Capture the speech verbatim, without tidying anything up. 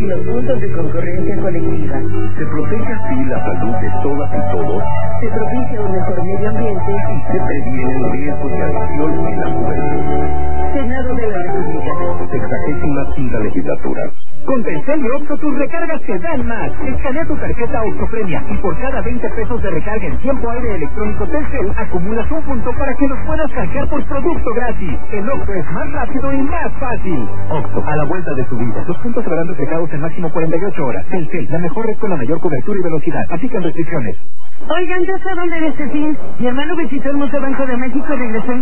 y los puntos de concurrencia colectiva. Se protege así la salud de todas y todos. Se propicia un mejor medio ambiente y se previenen riesgos de adicción en la juventud. Senado de la República. Sexagésima quinta legislatura. Con Telcel y Oxxo tus recargas te dan más. Escanea tu tarjeta Oxxo Premia y por cada veinte pesos de recarga en tiempo aire electrónico Telcel acumulas un punto para que los puedas canjear por producto gratis. El Oxxo es más rápido y más fácil. Oxxo, a la vuelta de tu vida. Los puntos se verán reflejados en máximo cuarenta y ocho horas. Telcel, la mejor red con la mayor cobertura y velocidad. Aplican restricciones. Oigan, ¿ya saben de este fin? Mi hermano visitó el Museo Banco de México y regresó en